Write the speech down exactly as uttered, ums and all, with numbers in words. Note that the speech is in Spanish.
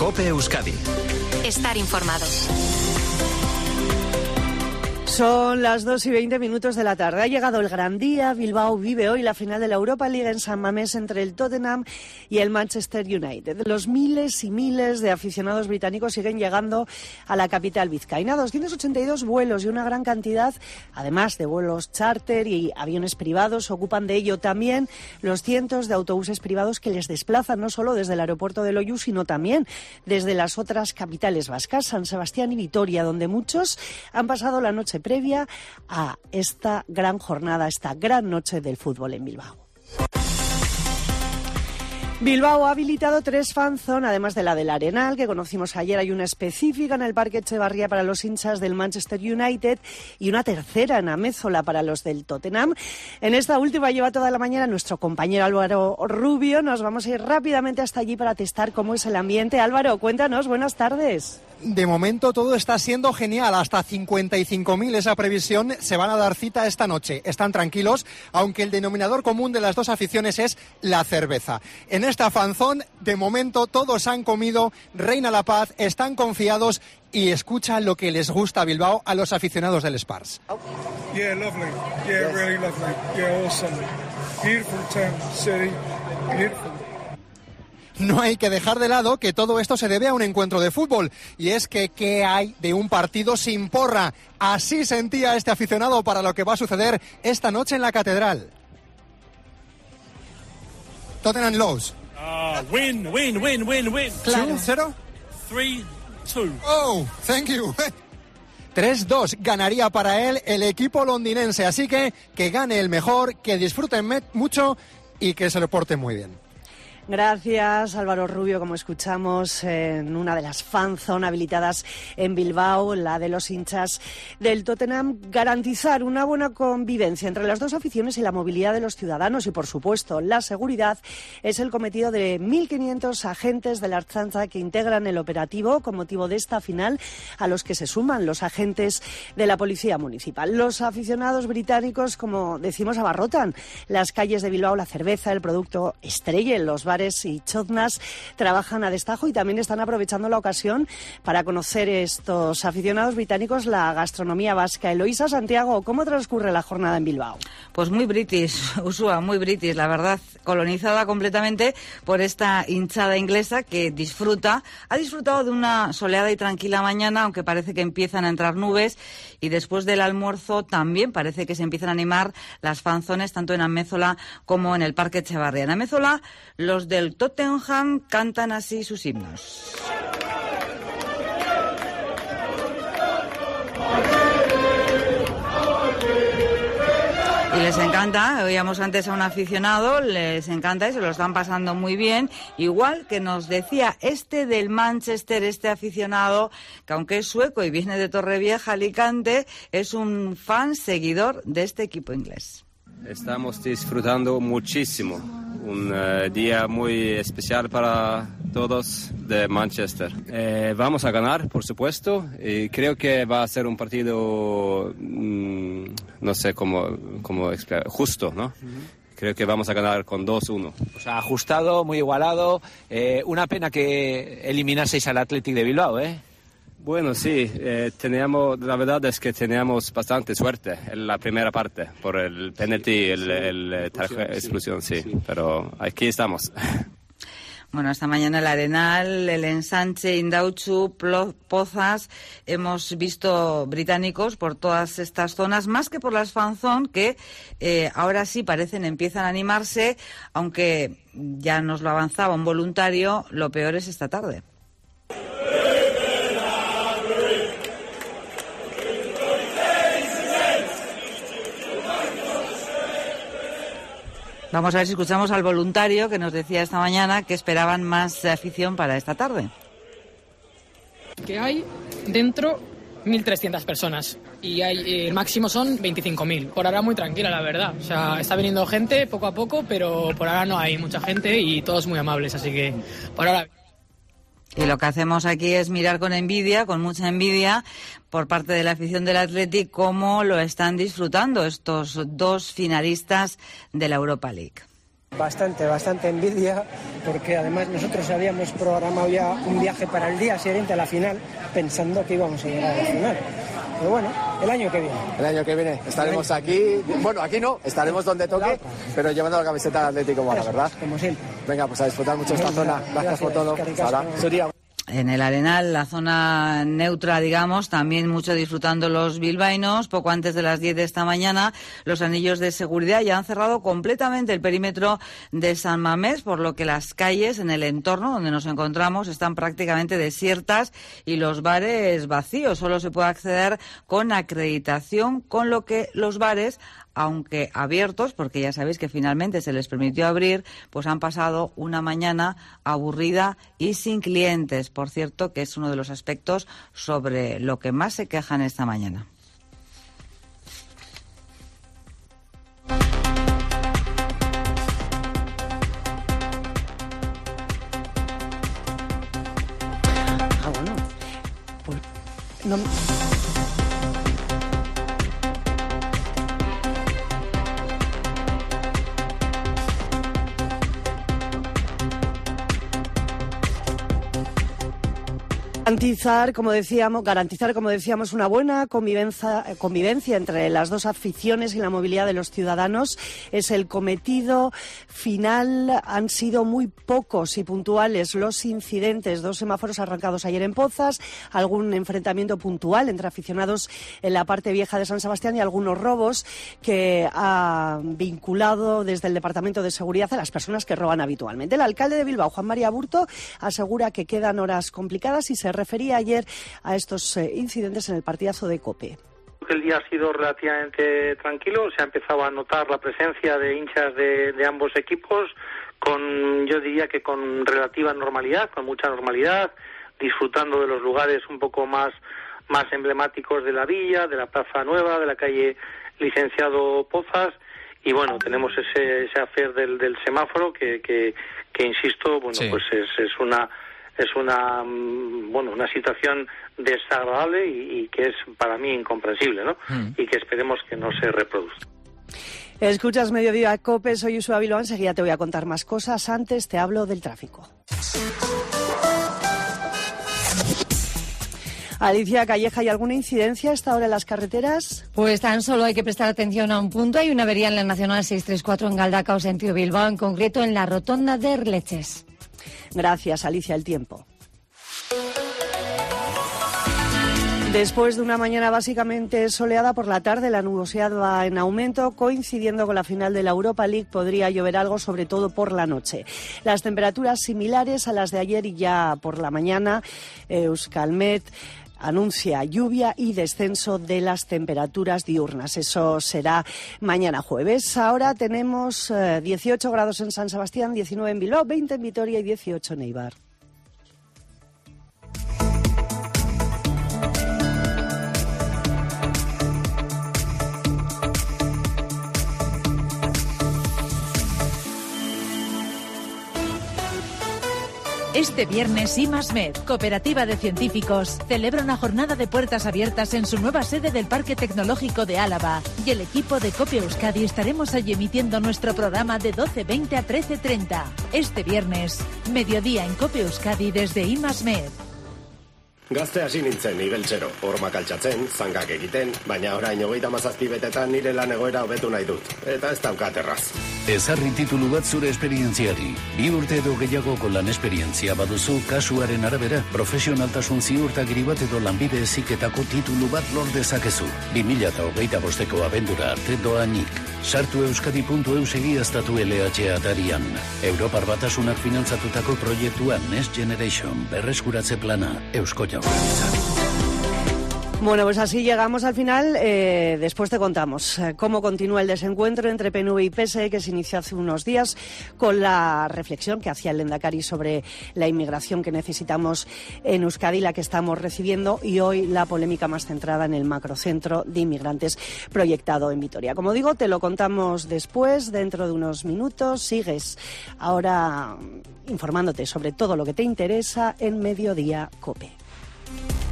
COPE Euskadi. Estar informados. Son las dos y veinte minutos de la tarde. Ha llegado el gran día. Bilbao vive hoy la final de la Europa League en San Mamés entre el Tottenham y el Manchester United. Los miles y miles de aficionados británicos siguen llegando a la capital vizcaína. doscientos ochenta y dos vuelos y una gran cantidad, además de vuelos charter y aviones privados, ocupan de ello también los cientos de autobuses privados que les desplazan no solo desde el aeropuerto de Loiu, sino también desde las otras capitales vascas, San Sebastián y Vitoria, donde muchos han pasado la noche previa a esta gran jornada, esta gran noche del fútbol en Bilbao. Bilbao ha habilitado tres fanzone, además de la del Arenal, que conocimos ayer. Hay una específica en el Parque Echevarría para los hinchas del Manchester United y una tercera en Amézola para los del Tottenham. En esta última lleva toda la mañana nuestro compañero Álvaro Rubio. Nos vamos a ir rápidamente hasta allí para testar cómo es el ambiente. Álvaro, cuéntanos, buenas tardes. De momento todo está siendo genial, hasta cincuenta y cinco mil esa previsión se van a dar cita esta noche. Están tranquilos, aunque el denominador común de las dos aficiones es la cerveza. En esta fanzón, de momento todos han comido, reina la paz, están confiados y escuchan lo que les gusta a Bilbao a los aficionados del Spurs. Yeah, lovely. Yeah, really lovely. Yeah, awesome. Beautiful town, city, beautiful. No hay que dejar de lado que todo esto se debe a un encuentro de fútbol. Y es que, ¿qué hay de un partido sin porra? Así sentía este aficionado para lo que va a suceder esta noche en la Catedral. Tottenham Lows. Uh, win, win, win, win, win. Claro. ¿dos cero? tres dos. Oh, thank you. tres dos ganaría para él el equipo londinense. Así que, que gane el mejor, que disfruten mucho y que se lo porten muy bien. Gracias, Álvaro Rubio, como escuchamos en una de las fanzone habilitadas en Bilbao, la de los hinchas del Tottenham. Garantizar una buena convivencia entre las dos aficiones y la movilidad de los ciudadanos y, por supuesto, la seguridad es el cometido de mil quinientos agentes de la Ertzaintza que integran el operativo con motivo de esta final, a los que se suman los agentes de la Policía Municipal. Los aficionados británicos, como decimos, abarrotan las calles de Bilbao. La cerveza, el producto estrella en los bares y choznas, trabajan a destajo y también están aprovechando la ocasión para conocer estos aficionados británicos la gastronomía vasca. Eloísa Santiago, ¿cómo transcurre la jornada en Bilbao? Pues muy british, Usua, muy british, la verdad, colonizada completamente por esta hinchada inglesa que disfruta, ha disfrutado de una soleada y tranquila mañana, aunque parece que empiezan a entrar nubes, y después del almuerzo también parece que se empiezan a animar las fanzones tanto en Amézola como en el Parque Echevarría. En Amézola, los del Tottenham cantan así sus himnos. Y les encanta, oíamos antes a un aficionado, les encanta y se lo están pasando muy bien. Igual que nos decía este del Manchester, este aficionado, que aunque es sueco y viene de Torrevieja, Alicante, es un fan seguidor de este equipo inglés. Estamos disfrutando muchísimo. Un uh, día muy especial para todos de Manchester. Eh, vamos a ganar, por supuesto, y creo que va a ser un partido, mmm, no sé cómo, cómo explicar, justo, ¿no? Uh-huh. Creo que vamos a ganar con dos uno. O sea, ajustado, muy igualado. Eh, una pena que eliminaseis al Athletic de Bilbao, ¿eh? Bueno, sí, eh, teníamos, la verdad es que teníamos bastante suerte en la primera parte por el penalti, el, el, el tarjeta, exclusión, sí, sí, pero aquí estamos. Bueno, esta mañana el Arenal, el Ensanche, Indautxu, Pozas, hemos visto británicos por todas estas zonas, más que por las fanzone, que eh, ahora sí parecen, empiezan a animarse, aunque ya nos lo avanzaba un voluntario, lo peor es esta tarde. Vamos a ver si escuchamos al voluntario que nos decía esta mañana que esperaban más afición para esta tarde. Que hay dentro mil trescientas personas y hay, eh, el máximo son veinticinco mil. Por ahora muy tranquila, la verdad. O sea, está viniendo gente poco a poco, pero por ahora no hay mucha gente y todos muy amables, así que por ahora... Y lo que hacemos aquí es mirar con envidia, con mucha envidia, por parte de la afición del Athletic, cómo lo están disfrutando estos dos finalistas de la Europa League. Bastante, bastante envidia, porque además nosotros habíamos programado ya un viaje para el día siguiente a la final, pensando que íbamos a llegar a la final. Pero bueno, el año que viene. El año que viene estaremos aquí, bueno, aquí no, estaremos donde toque, pero llevando la camiseta de Atlético Mola, ¿verdad? Como siempre. Venga, pues a disfrutar mucho esta zona. Gracias, Gracias por todo. Ahora, Suria. En el Arenal, la zona neutra, digamos, también mucho disfrutando los bilbaínos. Poco antes de las diez de esta mañana, los anillos de seguridad ya han cerrado completamente el perímetro de San Mamés, por lo que las calles en el entorno donde nos encontramos están prácticamente desiertas y los bares vacíos. Solo se puede acceder con acreditación, con lo que los bares, aunque abiertos, porque ya sabéis que finalmente se les permitió abrir, pues han pasado una mañana aburrida y sin clientes. Por cierto, que es uno de los aspectos sobre lo que más se quejan esta mañana. Ah, bueno. Pues no... Garantizar, como decíamos, garantizar, como decíamos, una buena convivencia, convivencia entre las dos aficiones y la movilidad de los ciudadanos es el cometido final. Han sido muy pocos y puntuales los incidentes, dos semáforos arrancados ayer en Pozas, algún enfrentamiento puntual entre aficionados en la parte vieja de San Sebastián y algunos robos que ha vinculado desde el Departamento de Seguridad a las personas que roban habitualmente. El alcalde de Bilbao, Juan María Aburto, asegura que quedan horas complicadas y se refería ayer a estos eh, incidentes en el partidazo de COPE. El día ha sido relativamente tranquilo, se ha empezado a notar la presencia de hinchas de, de ambos equipos, con, yo diría que con relativa normalidad, con mucha normalidad, disfrutando de los lugares un poco más, más emblemáticos de la villa, de la Plaza Nueva, de la calle Licenciado Pozas, y bueno, tenemos ese, ese afer del, del semáforo que, que, que insisto, bueno, sí. pues es, es una... es una bueno una situación desagradable y, y que es para mí incomprensible, ¿no? Mm. Y que esperemos que no se reproduzca. Escuchas Mediodía COPE, soy Ursula Bilbao, enseguida te voy a contar más cosas. Antes te hablo del tráfico. Alicia Calleja, ¿hay alguna incidencia a esta hora en las carreteras? Pues tan solo hay que prestar atención a un punto. Hay una avería en la Nacional seiscientos treinta y cuatro en Galdacao, sentido Bilbao, en concreto en la rotonda de Erleches. Gracias, Alicia, el tiempo. Después de una mañana básicamente soleada, por la tarde la nubosidad va en aumento, coincidiendo con la final de la Europa League podría llover algo, sobre todo por la noche. Las temperaturas similares a las de ayer y ya por la mañana. Euskalmet anuncia lluvia y descenso de las temperaturas diurnas. Eso será mañana jueves. Ahora tenemos eh, dieciocho grados en San Sebastián, diecinueve en Bilbao, veinte en Vitoria y dieciocho en Eibar. Este viernes IMASMED, Cooperativa de Científicos, celebra una jornada de puertas abiertas en su nueva sede del Parque Tecnológico de Álava. Y el equipo de Cope Euskadi estaremos allí emitiendo nuestro programa de doce veinte a trece treinta. Este viernes, mediodía en Cope Euskadi desde IMASMED. Gazte hasi nintzen ibeltzero, hormak altxatzen, zangak egiten, baina orain hogeita mazazpi betetan nire lan egoera hobetu nahi dut. Eta ez daukat erraz. Ezarri titulu bat zure esperientziari. Bi urte edo gehiagoko lan esperientzia baduzu, kasuaren arabera, profesionaltasun ziurtagiri bat edo lanbide heziketako titulu bat lor dezakezu. bi mila hogeita bosteko abendura arte doanik. Sartu euskadi puntu eus egiaztatu L H atarian. Europar Batasunak finantzatutako proiektuan Next Generation berreskuratze plana Eusko Jaurlaritza. Bueno, pues así llegamos al final. Eh, después te contamos eh, cómo continúa el desencuentro entre P N V y P S E, que se inició hace unos días con la reflexión que hacía el Lehendakari sobre la inmigración que necesitamos en Euskadi, la que estamos recibiendo, y hoy la polémica más centrada en el macrocentro de inmigrantes proyectado en Vitoria. Como digo, te lo contamos después, dentro de unos minutos. Sigues ahora informándote sobre todo lo que te interesa en Mediodía COPE.